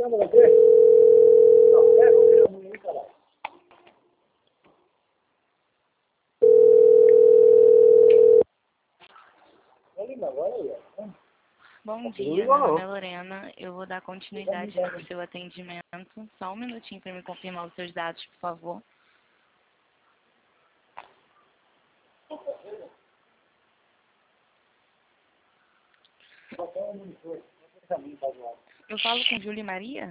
Bom dia, meu nome é Lorena. Eu vou dar continuidade no seu atendimento. Só um minutinho para me confirmar os seus dados, por favor. Eu falo com Júlia e Maria?